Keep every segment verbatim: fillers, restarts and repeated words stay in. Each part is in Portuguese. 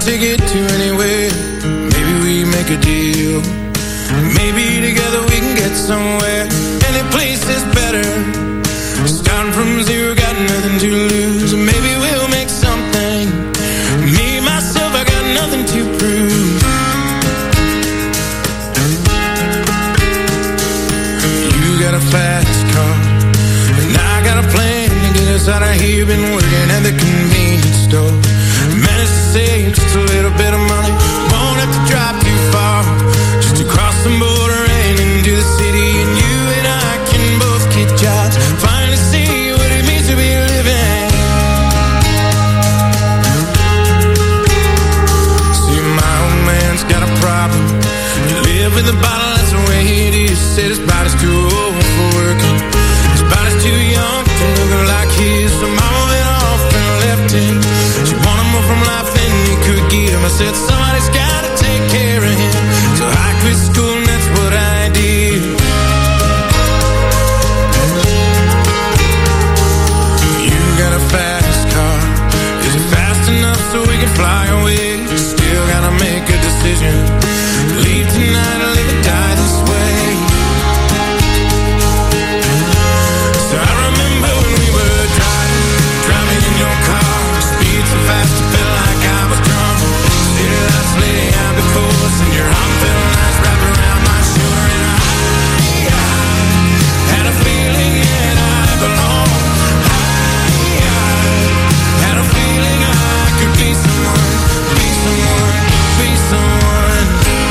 ticket to anywhere. Maybe we make a deal. Maybe together we can get somewhere. Any place is better. Starting from zero, got nothing to lose. Maybe we'll make something. Me, myself, I got nothing to prove. You got a fast car, and I got a plan to get us out of here. Been working at the convenience store. Managed to save just a little bit of money. Won't have to drive too far, just to cross the border and into the city. And you and I can both get jobs. Finally see what it means to be living. See, my old man's got a problem. You live with a bottle, that's the way it is. Said his body's too old for working. His body's too young to look like his. So mama went off and left him. She wanted more from life than he could give. I said somebody's gotta take care of him. So I quit school and that's what I did. You got a fast car. Is it fast enough so we can fly away? Still gotta make a decision. Leave tonight or live or die this way. So I remember when we were driving, driving in your car. Speed so fast it felt like I was drunk. City lights lay out before us, and your arm felt nice wrapped around my shoulder. And I, I had a feeling that I belonged. I, I had a feeling I could be someone, be someone, be someone.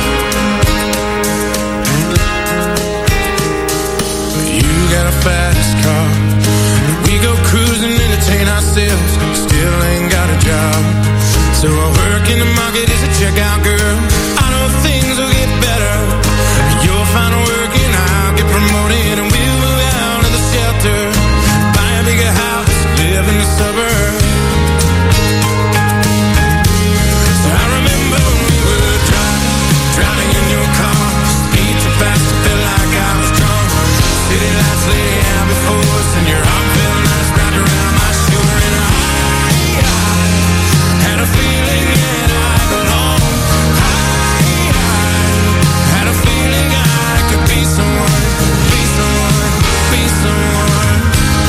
You got a fast car. We go cruising, entertain ourselves. Still ain't got a job. So I work in the market as a checkout girl. I know things will get better. You'll find work and I'll get promoted. And we'll move out of the shelter, buy a bigger house, live in the suburbs. So I remember when we were driving, driving in your car. Speed so fast it felt like I was drunk. City lights lay out before us, and your arm felt nice wrapped around my shoulder. And I, I had a feeling that I belonged. I, I had a feeling I could be someone, be someone, be someone.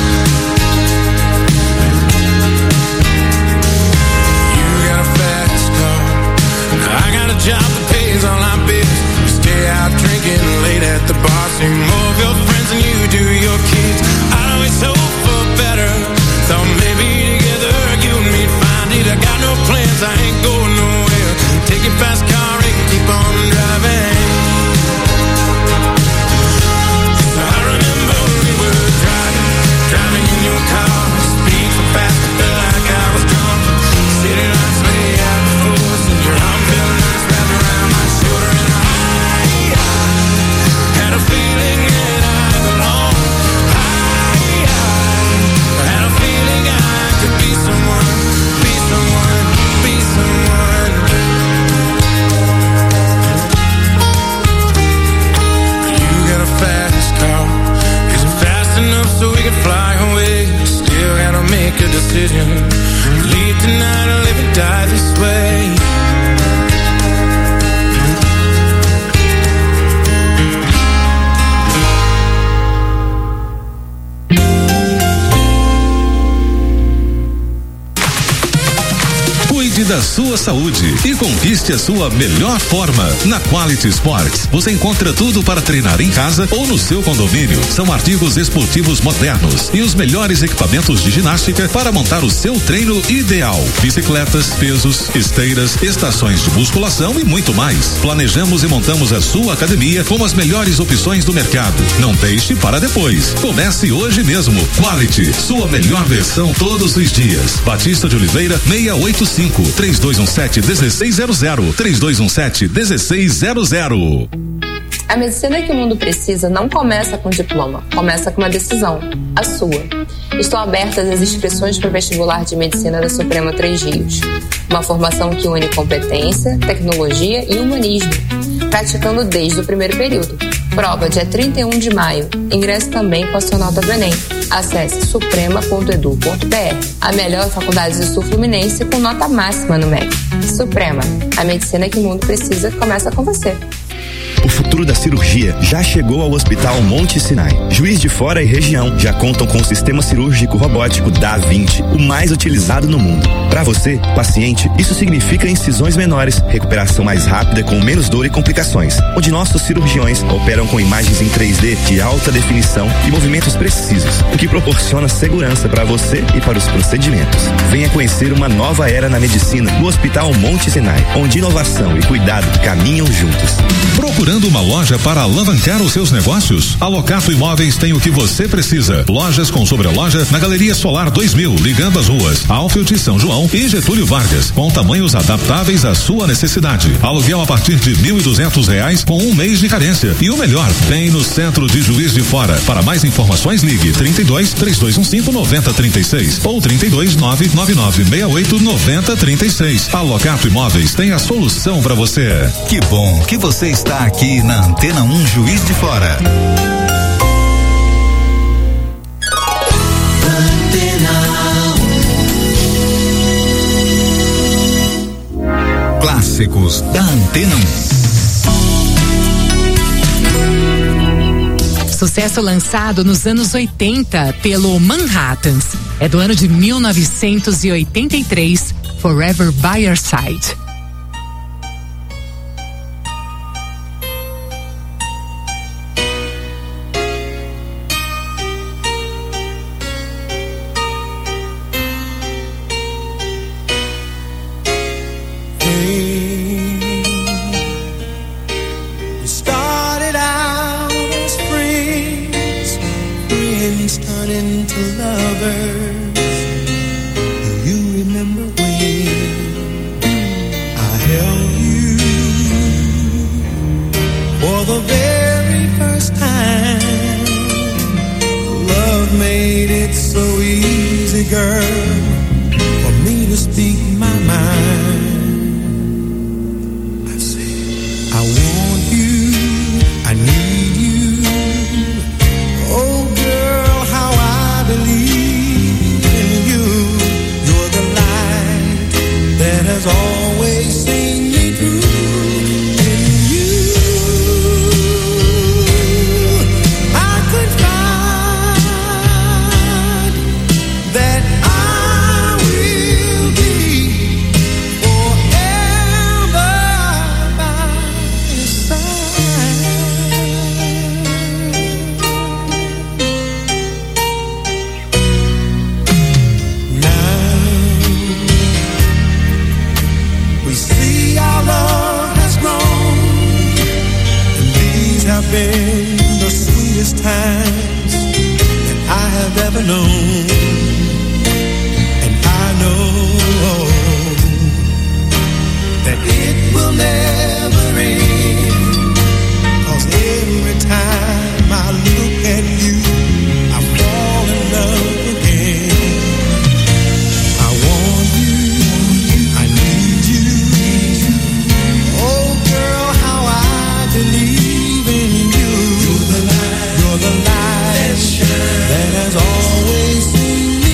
You got a fast car. I got a job that pays all our bills. You stay out drinking late at the bar. See more of your friends than you do your kids. I always hope for better. Thought maybe together you and me'd find it. I got no plans, I ain't going nowhere. Take your fast car and keep on driving. So I remember when we were driving, driving in your car. Speed so fast it felt like I was drunk. City lights lay out before us, and your arm felt nice wrapped around my shoulder. And I, I had a feeling that I belonged. I, I had a feeling I could be someone, be someone, be someone. You got a fast car. Is it fast enough so we can fly away? Still gotta make a decision. Leave tonight or live and die this way. Cuide da sua saúde e conquiste a sua melhor forma. Na Quality Sports, você encontra tudo para treinar em casa ou no seu condomínio. São artigos esportivos modernos e os melhores equipamentos de ginástica para montar o seu treino ideal. Bicicletas, pesos, esteiras, estações de musculação e muito mais. Planejamos e montamos a sua academia com as melhores opções do mercado. Não deixe para depois. Comece hoje mesmo. Quality, sua melhor versão todos os dias. Batista de Oliveira, seiscentos e oitenta e cinco, três dois um sete, um seis zero zero, três dois um sete, um seis zero zero. A medicina que o mundo precisa não começa com diploma, começa com uma decisão, a sua. Estão abertas as inscrições para o vestibular de medicina da Suprema Três Rios. Uma formação que une competência, tecnologia e humanismo, praticando desde o primeiro período. Prova dia trinta e um de maio. Ingresse também com a sua nota do Enem. Acesse suprema ponto edu ponto br. A melhor faculdade do Sul Fluminense com nota máxima no M E C. Suprema, a medicina que o mundo precisa começa com você. O futuro da cirurgia já chegou ao Hospital Monte Sinai. Juiz de Fora e região já contam com o sistema cirúrgico robótico Da Vinci, o mais utilizado no mundo. Para você, paciente, isso significa incisões menores, recuperação mais rápida com menos dor e complicações, onde nossos cirurgiões operam com imagens em três D de alta definição e movimentos precisos, o que proporciona segurança para você e para os procedimentos. Venha conhecer uma nova era na medicina no Hospital Monte Sinai, onde inovação e cuidado caminham juntos. Procurando uma loja para alavancar os seus negócios? A Locato Imóveis tem o que você precisa. Lojas com sobreloja na Galeria Solar dois mil, ligando as ruas Alfield, São João e Getúlio Vargas, com tamanhos adaptáveis à sua necessidade. Aluguel a partir de mil e duzentos reais com um mês de carência. E o melhor, bem no centro de Juiz de Fora. Para mais informações, ligue trinta e dois, três dois um cinco, nove zero três seis ou trinta e dois, nove nove nove seis oito, nove zero três seis. A Locato Imóveis tem a solução para você. Que bom que você está aqui na Antena um Juiz de Fora. Clássicos da Antena um. Sucesso lançado nos anos oitenta pelo Manhattans. É do ano de mil novecentos e oitenta e três, Forever by Your Side. That has always seen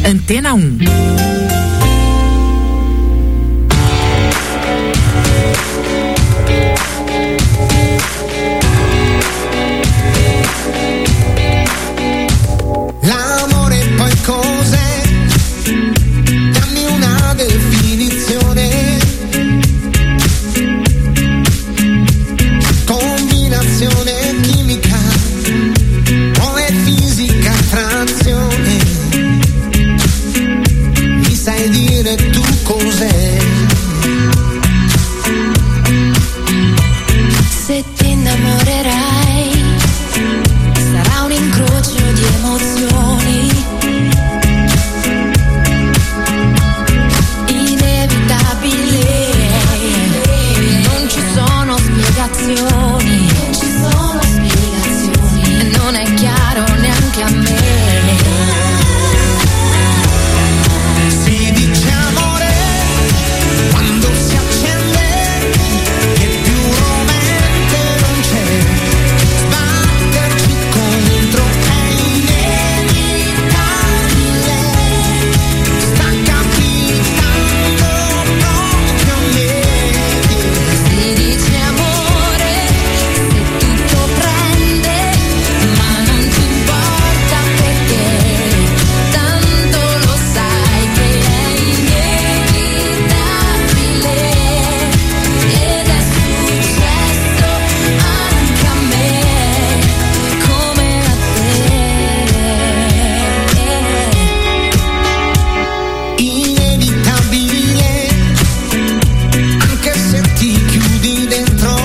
Antena um. L'amore poi cos'è? Dammi una definizione. Combinazione chimica o è fisica attrazione? Mi sai dire tu cos'è? Se ti innamorerai sarà un incrocio di emozioni inevitabile, non ci sono spiegazioni, non ci sono spiegazioni, e non è chiaro neanche a me. Si dice amore quando si accende, che più rovente non c'è, sbatterci contro è inevitabile, sta capitando proprio a me. Si dice amore se tutto prende, ma non ti importa perché tanto lo sai che è inevitabile, ed è successo anche a me come a te. Inevitabile, anche se ti chiudi dentro.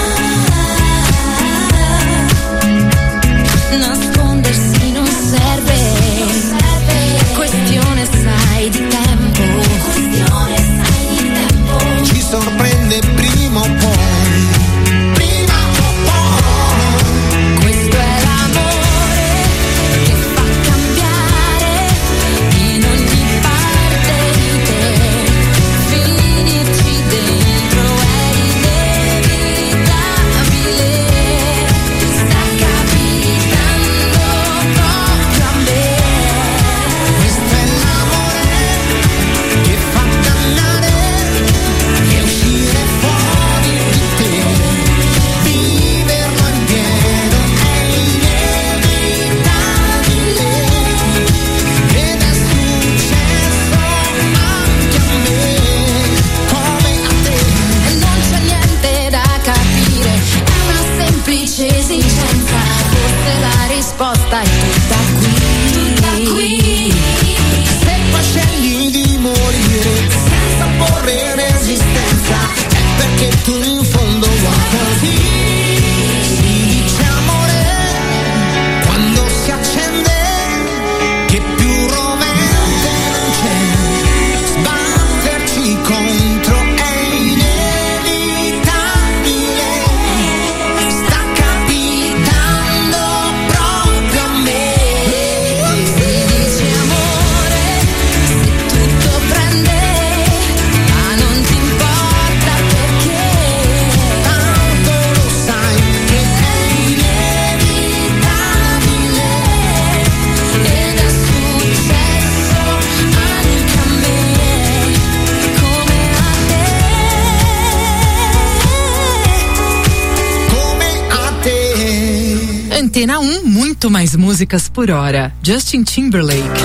Nascondersi non serve, è questione sai di tempo, questione sai di tempo. Ci sorprende prima o poi, prima o poi. Questo è l'amore che fa cambiare in ogni parte di te, finirci dentro è inevitabile, sta capitando proprio a me. Questo è l'amore che fa dannare e uscire fuori di te, viverlo in pieno è inevitabile, ed è successo anche a me come a te. E non c'è niente da capire, è una semplice esigenza, forse la risposta è tutta qui, tutta qui. Se poi scegli di morire senza porre resistenza, è perché tu in fondo vuoi così. Si dice amore quando si accende, che più rovente non c'è, sbatterci contro è inevitabile, sta capitando proprio a me. Si dice amore se tutto prende, ma non ti importa perché Tanto lo sai che è inevitabile, ed è successo anche a me come a te. come a te. Antena um, muito mais músicas por hora. Justin Timberlake.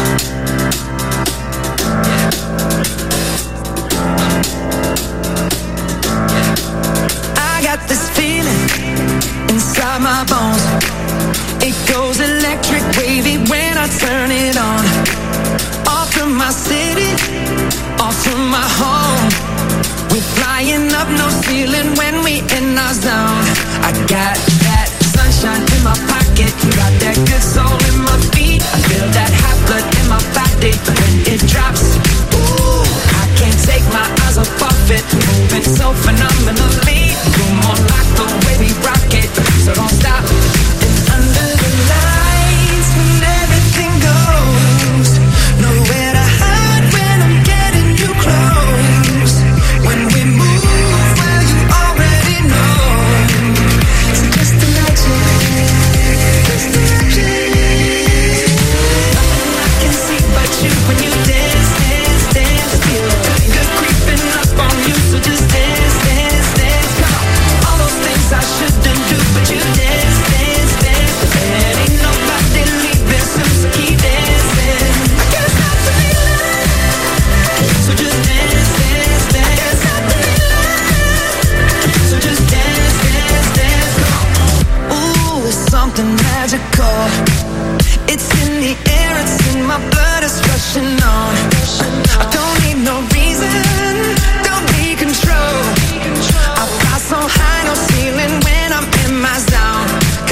I got this feeling inside my bones. It goes electric wavy when I turn it on. Off from my city, off from my home. We're flying up, no ceiling when we in our zone. I got that sunshine in my pocket, got that good soul in my feet. I feel that hot blood in my body when it drops. Ooh, I can't take my eyes off of it, moving so phenomenally. Come on, like the way we rock it, so don't stop. And under the lights, when everything goes, nowhere to hide when I'm getting you close. When we move, well, you already know. So just imagine, just imagine. Nothing I can see but you when you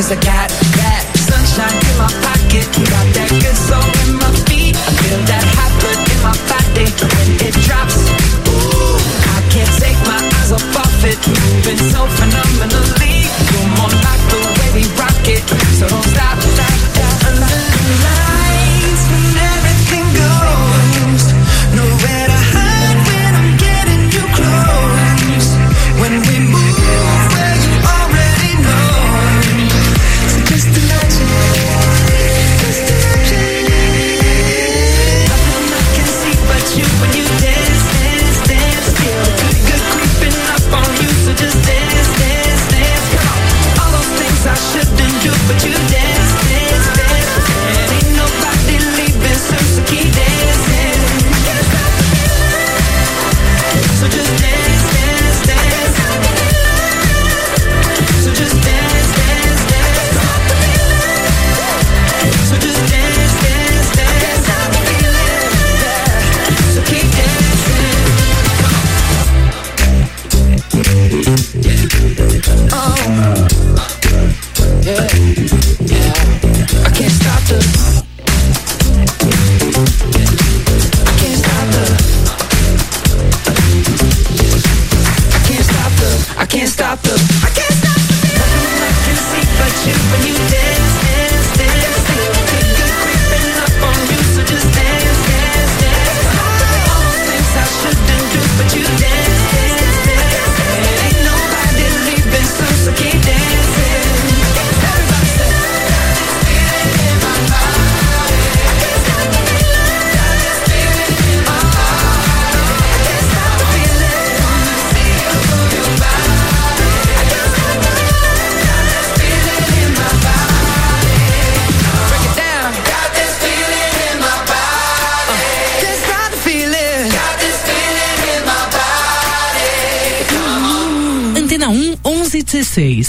'cause I got that sunshine in my pocket, got that good soul in my feet. I feel that hot blood in my body when it drops. Ooh, I can't take my eyes off of it, moving so phenomenally. You're more like the way we rock it, so don't stop, stop, stop. Under the lights when everything goes, nowhere to hide when I'm getting you close. When we move where you already know, so just imagine, just imagine. Nothing I can see but you when you dance, dance, dance. Feel good, good creeping up on you, so just dance, dance, dance. Come on, all those things I shouldn't do, but you dance, dance, dance. And ain't nobody leaving, so, so keep dancing. I can't stop the feeling, so just dance, dance, dance. So just dance, dance, dance. So just dance, dance, dance. Stop the feeling, yeah. So keep dancing. Oh, yeah, yeah. I can't stop the. I can't stop the. I can't stop the. I can't stop the. I can't stop the. Nothing I can see but you when you dance, dance, dance. Feel good, good creeping up on you, so just dance, dance, dance. All those things I shouldn't do, but you dance, dance, dance. And ain't nobody leaving, so, so keep dancing. Everybody say, got this feeling in my body. I can't stop the feeling. Got this feeling in my body. I can't stop the feeling. Wanna see you move your body. I can't stop the feeling. Got this feeling in my body. Break it down. Got this feeling in my body. Can't stop the feeling. Got this feeling in my body. Come on. Antena um, onze e dezesseis.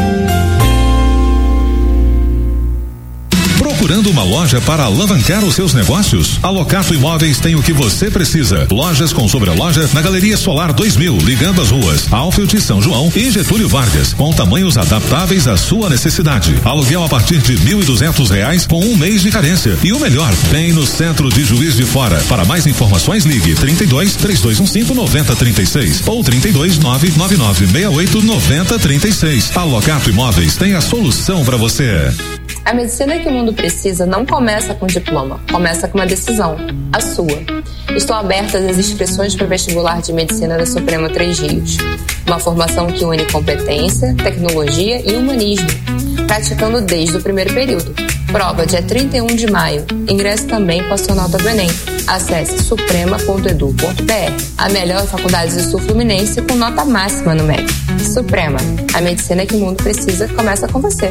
Procurando uma loja para alavancar os seus negócios? A Locato Imóveis tem o que você precisa. Lojas com sobreloja na Galeria Solar dois mil, ligando as ruas Alfield, São João e Getúlio Vargas, com tamanhos adaptáveis à sua necessidade. Aluguel a partir de mil e duzentos reais com um mês de carência. E o melhor, bem no centro de Juiz de Fora. Para mais informações, ligue trinta e dois, três dois um cinco, nove zero três seis ou trinta e dois, nove nove nove seis oito, nove zero três seis. A Locato Imóveis tem a solução para você. A medicina que o mundo precisa não começa com diploma, começa com uma decisão, a sua. Estou aberta às inscrições para o vestibular de medicina da Suprema Três Rios. Uma formação que une competência, tecnologia e humanismo, praticando desde o primeiro período. Prova dia trinta e um de maio. Ingresso também com a sua nota do Enem. Acesse suprema ponto edu ponto br. A melhor faculdade do Sul Fluminense com nota máxima no M E C. Suprema, a medicina que o mundo precisa começa com você.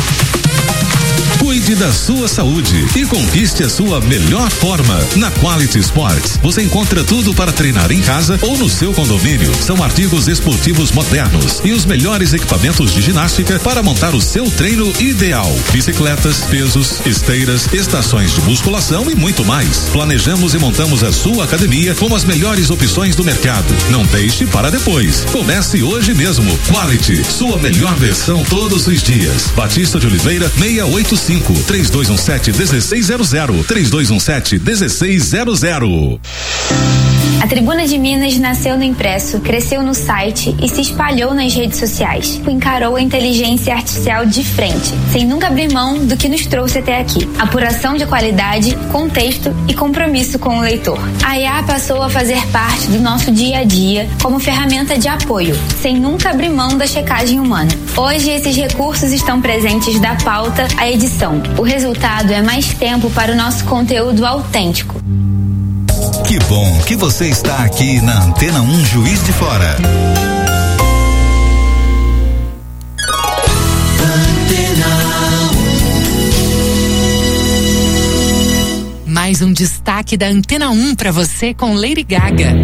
Cuide da sua saúde e conquiste a sua melhor forma. Na Quality Sports, você encontra tudo para treinar em casa ou no seu condomínio. São artigos esportivos modernos e os melhores equipamentos de ginástica para montar o seu treino ideal. Bicicletas, pesos, esteiras, estações de musculação e muito mais. Planejamos e montamos a sua academia com as melhores opções do mercado. Não deixe para depois. Comece hoje mesmo. Quality, sua melhor versão todos os dias. Batista de Oliveira, seiscentos e oitenta e cinco, três dois um sete, um seis zero zero, três dois um sete, um seis zero zero. A Tribuna de Minas nasceu no impresso, cresceu no site e se espalhou nas redes sociais. Encarou a inteligência artificial de frente, sem nunca abrir mão do que nos trouxe até aqui. Apuração de qualidade, contexto e compromisso com o leitor. A I A passou a fazer parte do nosso dia a dia como ferramenta de apoio, sem nunca abrir mão da checagem humana. Hoje, esses recursos estão presentes da pauta à edição. O resultado é mais tempo para o nosso conteúdo autêntico. Que bom que você está aqui na Antena um Juiz de Fora. Mais um destaque da Antena um para você com Lady Gaga.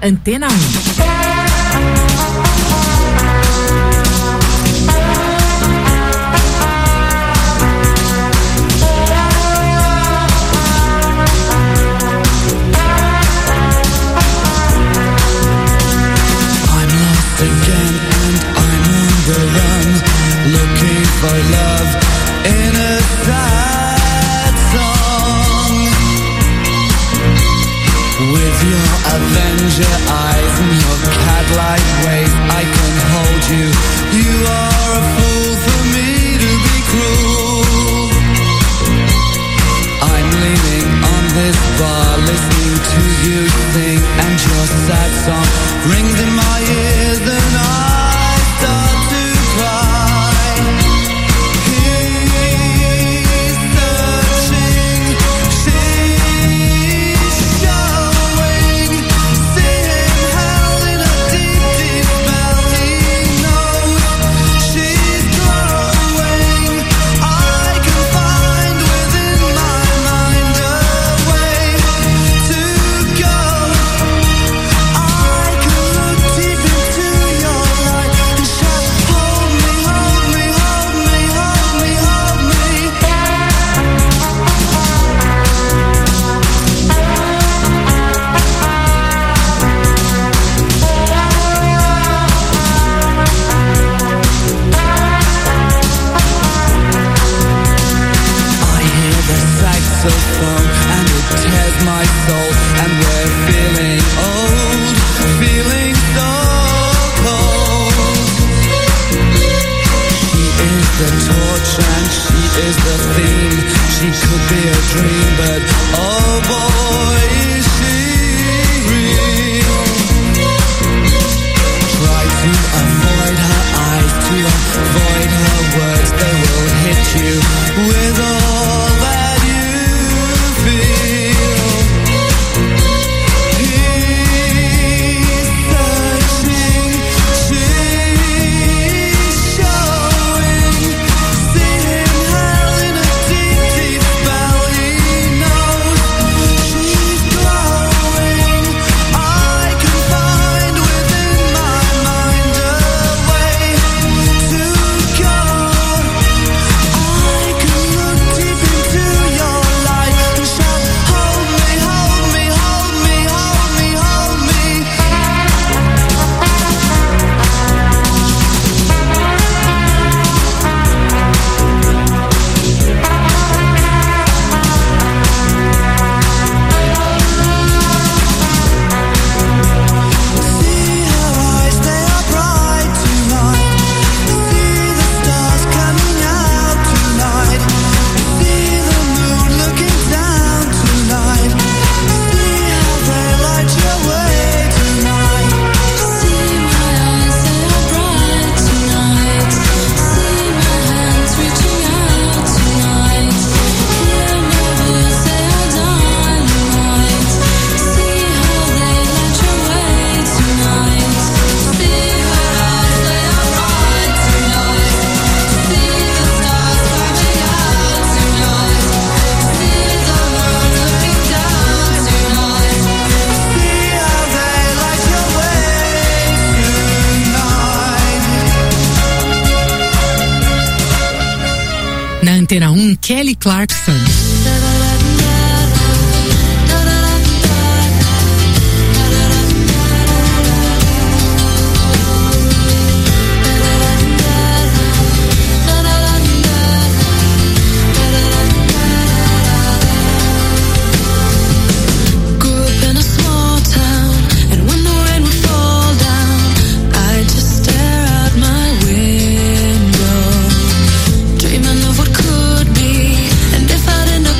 Antena um. Again, and I'm on the run, looking for love in a sad song. With your Avenger eyes and your cat-like ways, I can hold you. You are a fool for me to be cruel. I'm leaning on this bar, listening to you sing, and your sad song rings in my ears, and I start to cry. He's searching, she's showing. See him held in a deep, deep spell. He knows she's glowing. I can find within my mind a way to go. I can look deep into your light and shout, hold me, hold me, hold me, hold me, hold me. I hear the saxophone and it tears my soul, and we're feeling old, feeling so cold. She is the torch and she is the theme. She could be a dream, but oh boy, is she real. Try to avoid her eyes, to avoid her words. They will hit you with all that you feel. He's searching, she's showing. See him held in a deep, deep spell. He knows she's glowing. I can find within my mind a way to go. I can look deep into your light and shout, hold me, hold me, hold me, hold me, hold me. See her eyes, they are bright tonight. See the stars coming out tonight. See the moon looking down tonight. See how they light your way tonight. See my eyes, they are bright tonight. See my hands reaching out tonight. Hear my voice, they are dynamite. See how they light your way tonight. See her eyes, they are bright tonight. See the stars coming out tonight. See the moon looking down tonight. See how they light your way tonight. Na Antena um, Kelly Clarkson. Grew up in a small town, and when the rain would fall down, I'd just stare out my window, dreaming of what could be. And if I didn't know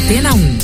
Antena um.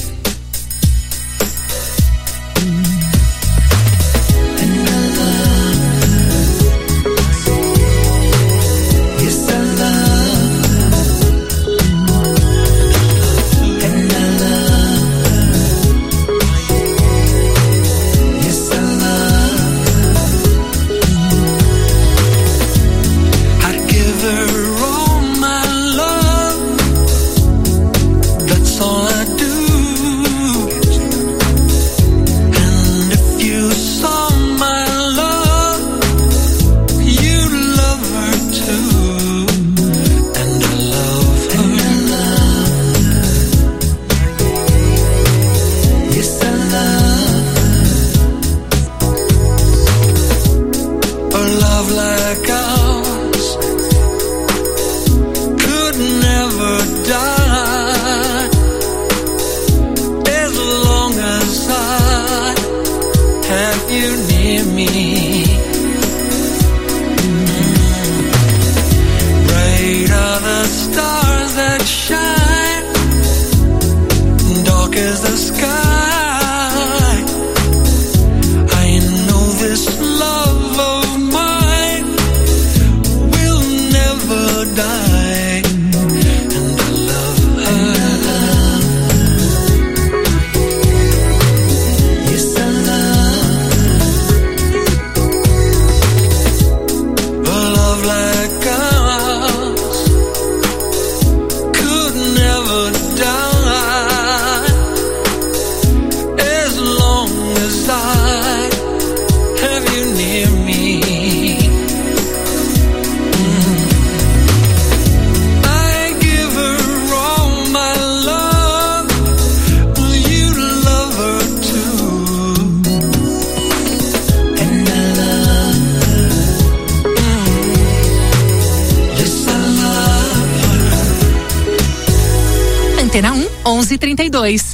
Antena um, onze e trinta e dois.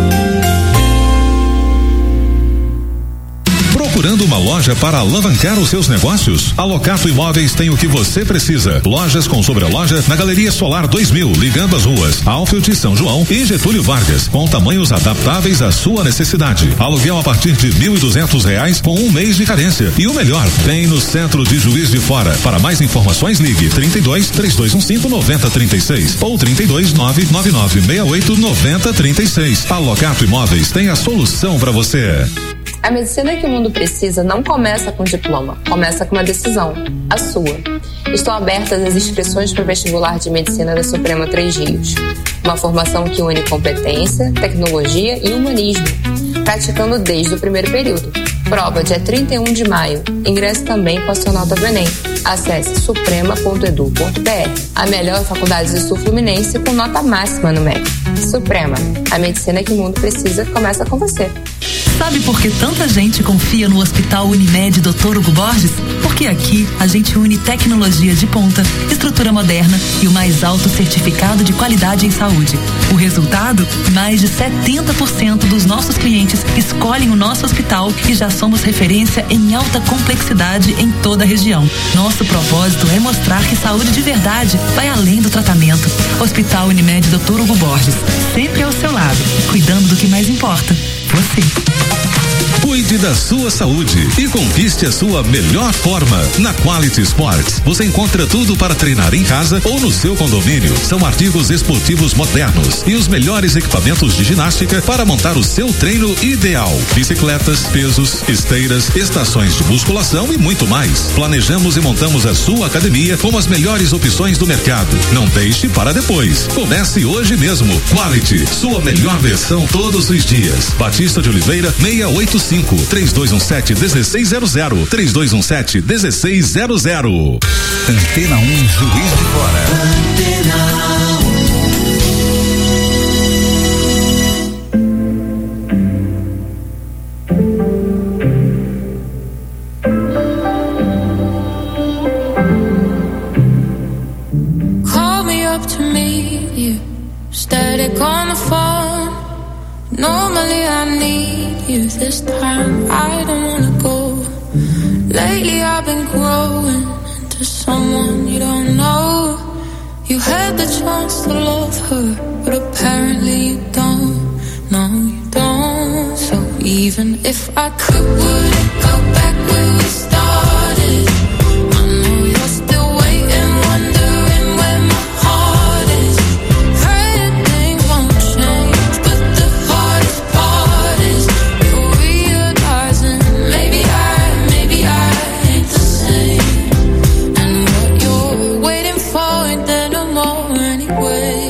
Procurando uma loja para alavancar os seus negócios? A Locato Imóveis tem o que você precisa. Lojas com sobreloja na Galeria Solar dois mil, ligando as ruas Alfield, São João e Getúlio Vargas, com tamanhos adaptáveis à sua necessidade. Aluguel a partir de mil e duzentos reais com um mês de carência. E o melhor, tem no centro de Juiz de Fora. Para mais informações, ligue trinta e dois, três dois um cinco, nove zero três seis ou trinta e dois, nove nove nove seis oito, nove zero três seis. A Locato Imóveis tem a solução para você. A medicina que o mundo precisa não começa com diploma, começa com uma decisão, a sua. Estão abertas as inscrições para o vestibular de medicina da Suprema Três Rios. Uma formação que une competência, tecnologia e humanismo, praticando desde o primeiro período. Prova dia trinta e um de maio. Ingresso também com a sua nota do Enem. Acesse suprema ponto edu ponto br. A melhor faculdade do Sul Fluminense com nota máxima no M E C. Suprema, a medicina que o mundo precisa começa com você. Sabe por que tanta gente confia no Hospital Unimed doutor Hugo Borges? Porque aqui a gente une tecnologia de ponta, estrutura moderna e o mais alto certificado de qualidade em saúde. O resultado? Mais de setenta por cento dos nossos clientes escolhem o nosso hospital e já somos referência em alta complexidade em toda a região. Nosso propósito é mostrar que saúde de verdade vai além do tratamento. Hospital Unimed doutor Hugo Borges, sempre ao seu lado, cuidando do que mais importa, você. Cuide da sua saúde e conquiste a sua melhor forma. Na Quality Sports, você encontra tudo para treinar em casa ou no seu condomínio. São artigos esportivos modernos e os melhores equipamentos de ginástica para montar o seu treino ideal. Bicicletas, pesos, esteiras, estações de musculação e muito mais. Planejamos e montamos a sua academia com as melhores opções do mercado. Não deixe para depois. Comece hoje mesmo. Quality, sua melhor versão todos os dias. Batista de Oliveira, seiscentos e oitenta e cinco, três dois um sete, um seis zero zero, três dois um sete, um seis zero zero. Antena um, Juiz de Fora. Antena Call me up to meet you. Static on the phone. Normally I need you. This time I don't wanna go. Lately I've been growing into someone you don't know. You had the chance to love her, but apparently you don't. No, you don't. So even if I could, would it go back where we started? I know you're still waiting, wondering where my heart is. Pray that things won't change, but the hardest part is you're realizing maybe I, maybe I ain't the same. And what you're waiting for ain't there no more anyway.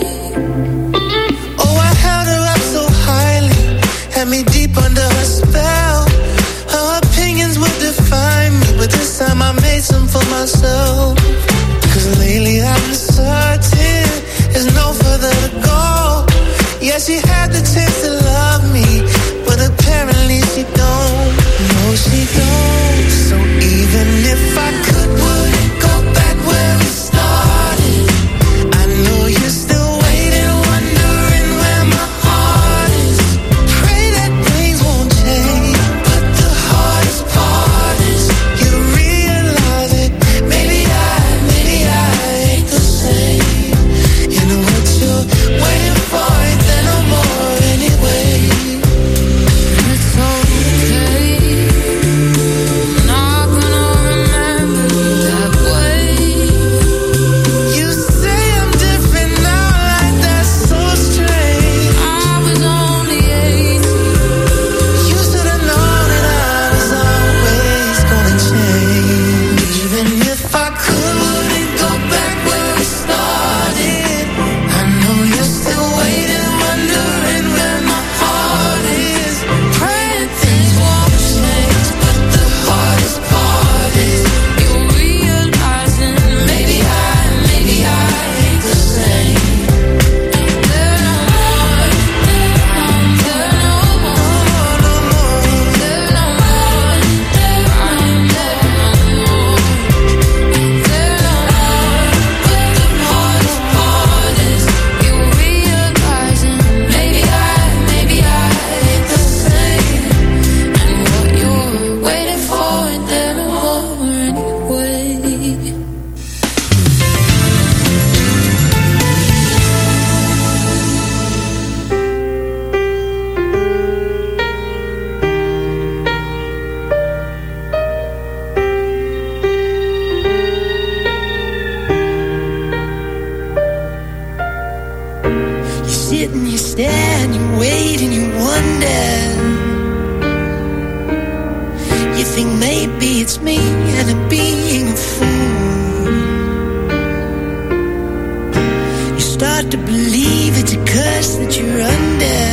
Oh, I held her up so highly, had me deep under her spell. Her opinions would define me, but this time I made some for myself. Cause lately I've been certain there's no further to go. Yeah, she had the chance to love me, but apparently she don't. No, she don't. So even if I could, would it go back where we started? I know you're still waiting, wondering where my heart is. Pray that things won't change, but the hardest part is you realize it. Maybe I, maybe I ain't the same. You know what you're waiting for, ain't there no more anyway. It's okay. I'm not gonna remember that way. You say I'm different now, like that's so strange. I was only eighteen. You should have known that I was always gonna change. Even if I could, would it go back where we started? I know you're still waiting, wondering where my heart is. Praying things won't change, but the hardest part is you're realizing maybe I, maybe I ain't the same. Ain't there no more? Ain't there no more? No more. Ain't there no more? Ain't there no more? Ain't there no more? But the hardest part is you're realizing maybe I, maybe I ain't the same. And what you're waiting for ain't there no more anyway. You sit and you stand, you wait and you wonder. You think maybe it's me and I'm being a fool. You start to believe it's a curse that you're under.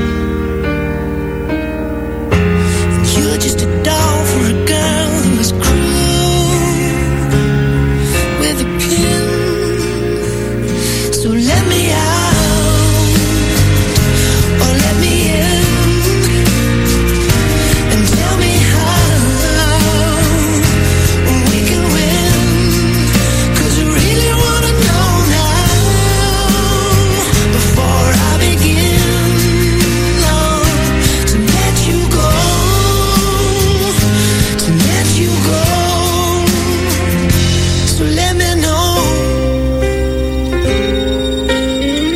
And you're just a doll for a girl who was cruel with a pin. So let me out, or let me in, and tell me how we can win. 'Cause I really wanna know now, before I begin, oh, to let you go, to let you go. So let me know.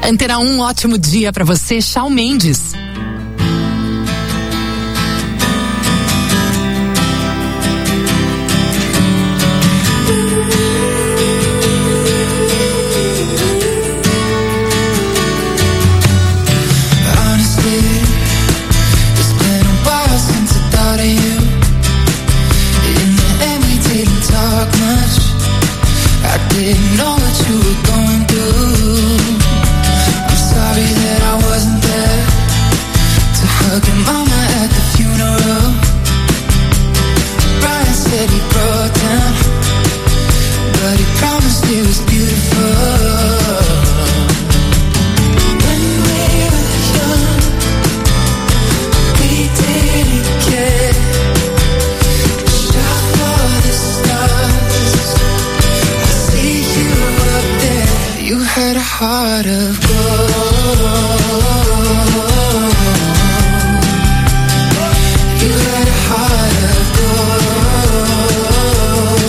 Antena um, ótimo dia pra você, Shawn Mendes. Didn't know what you were going through. I'm sorry that I wasn't there to hug your mama at the funeral. Brian said he broke down, but he promised it was beautiful. When we were young, we didn't care. Shot for the stars. You had a heart of gold. You had a heart of gold.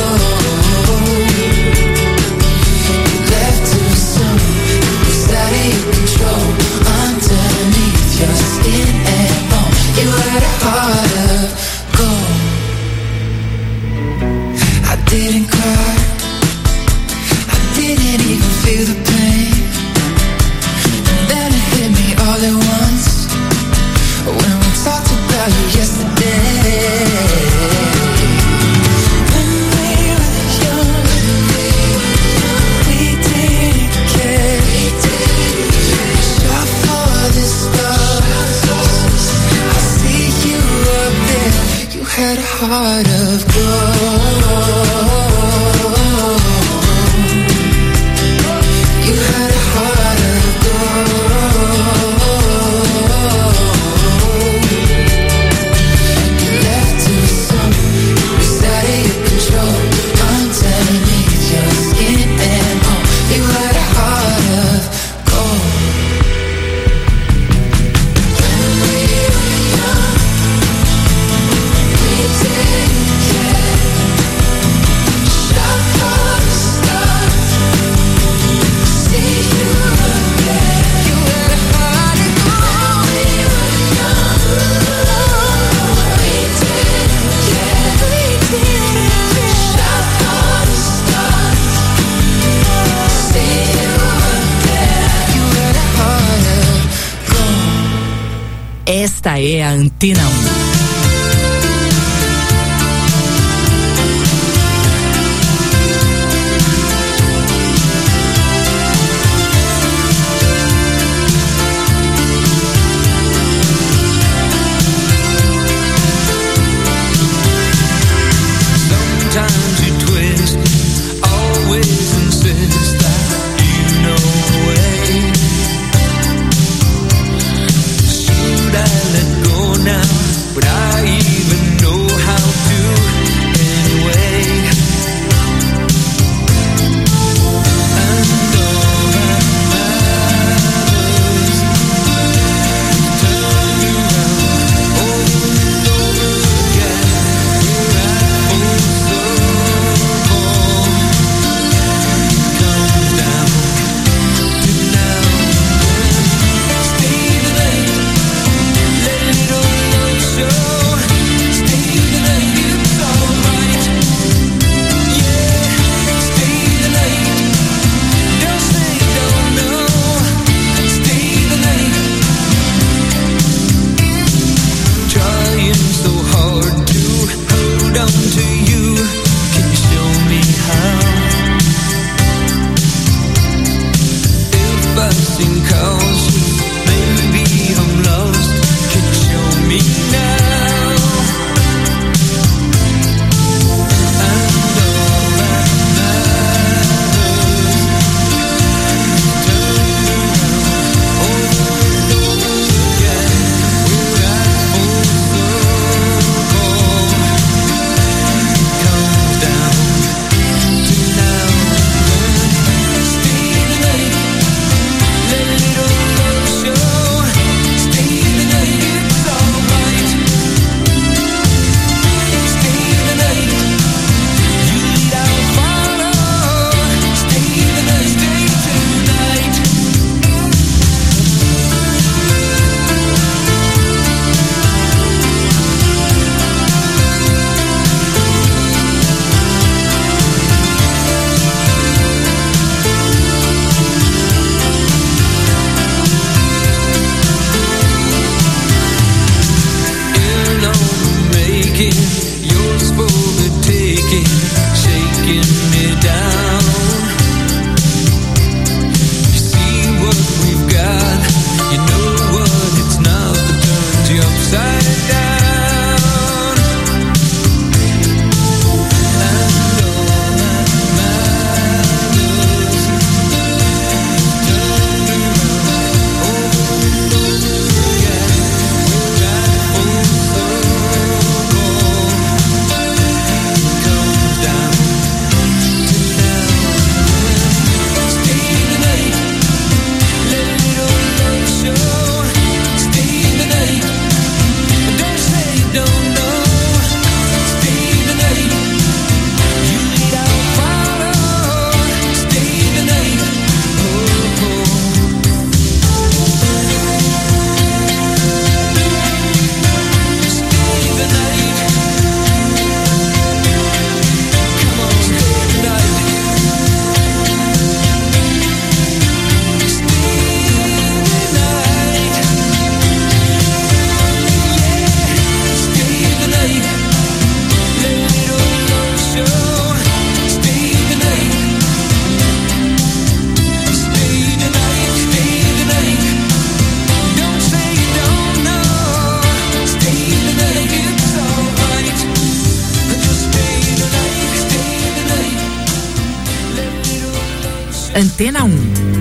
You left too soon. It was out of your control. Underneath your skin and bone, you had a heart of gold. I didn't cry. Didn't even feel the pain. And then it hit me all at once when we talked about you yesterday. When we were young, we didn't care. Shot for the stars. I see you up there. You had a heart of gold. You had a heart of gold. You left too soon. It was out of your control. Underneath your skin and bone, you had a heart of gold. When we were young, we didn't care. Shot for the stars. Esta é a Antena um. But I Antena um.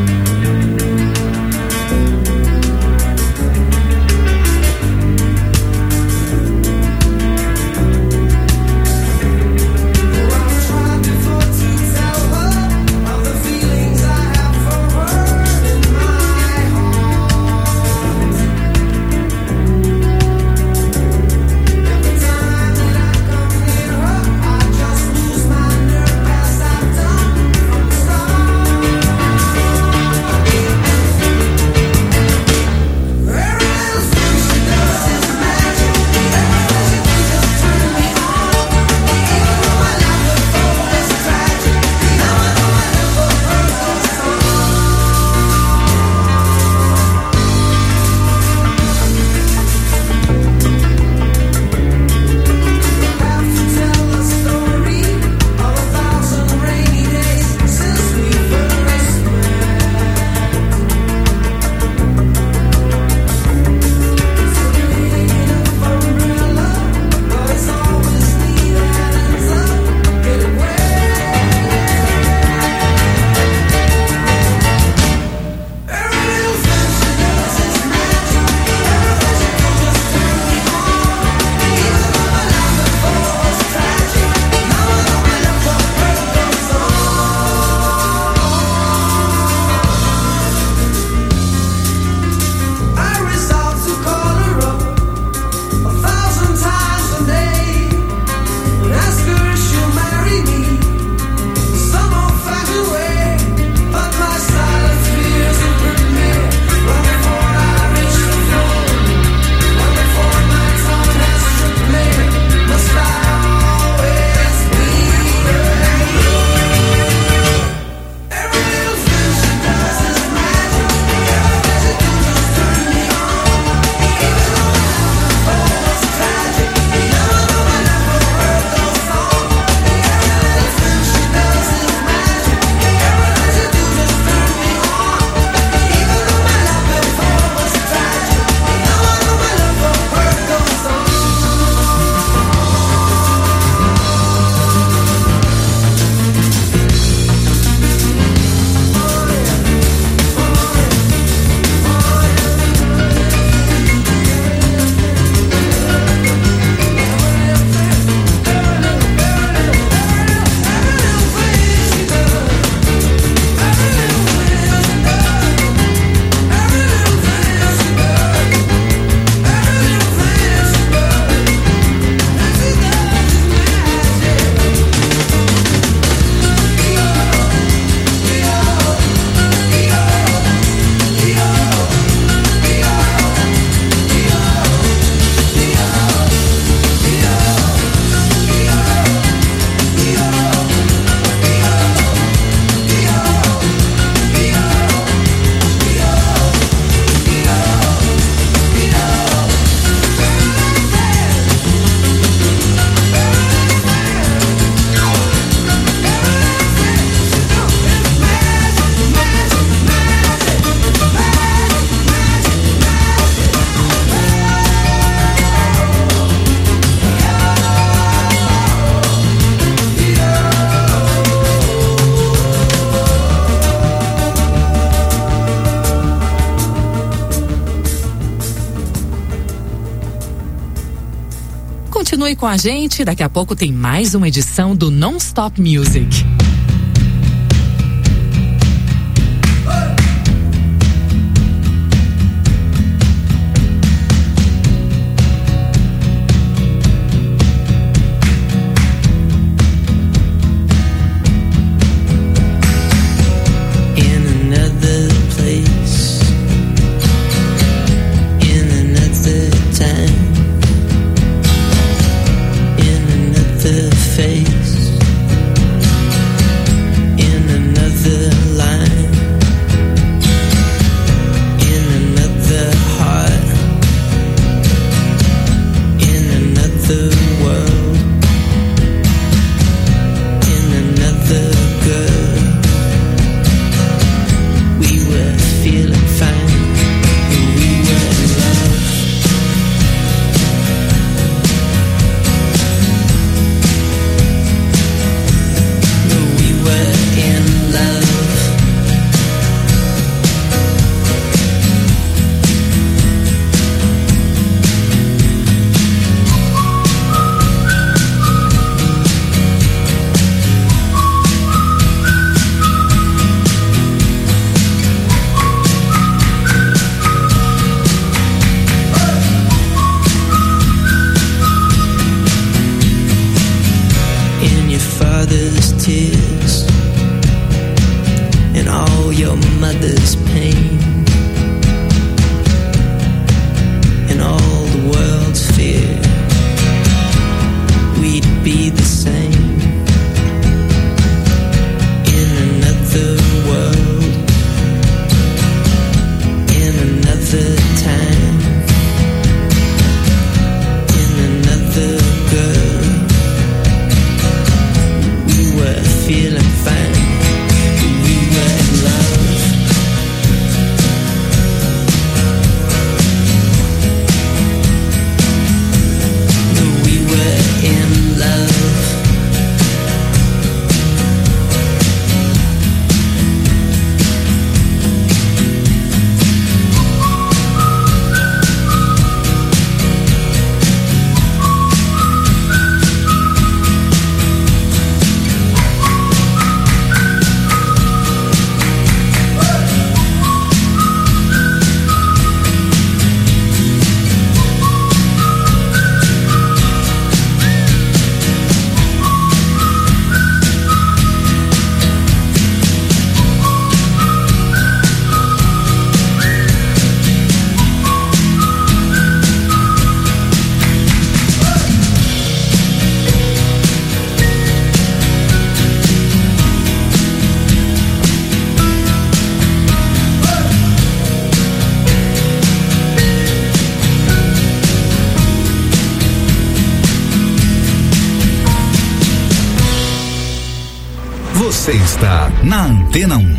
Continue com a gente, daqui a pouco tem mais uma edição do Non-Stop Music. Face in your father's tears and all your mother's pain and all the world's fear, we'd be the same in another world, in another time, in another girl. We were feeling fine, we were in love. No, we were in love. Você está na Antena um.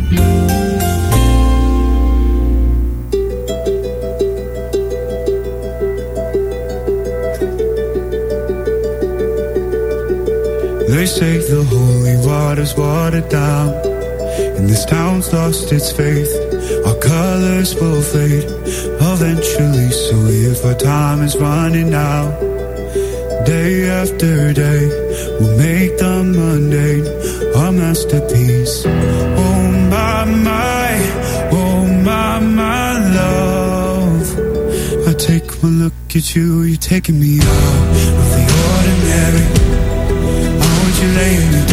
They say the holy water's watered down, and this town's lost its faith. Our colors will fade eventually, so if our time is running out, day after day, we'll make the mundane our masterpiece. Oh my, my, oh my, my love. I take one look at you, you're taking me out of the ordinary. I want you laying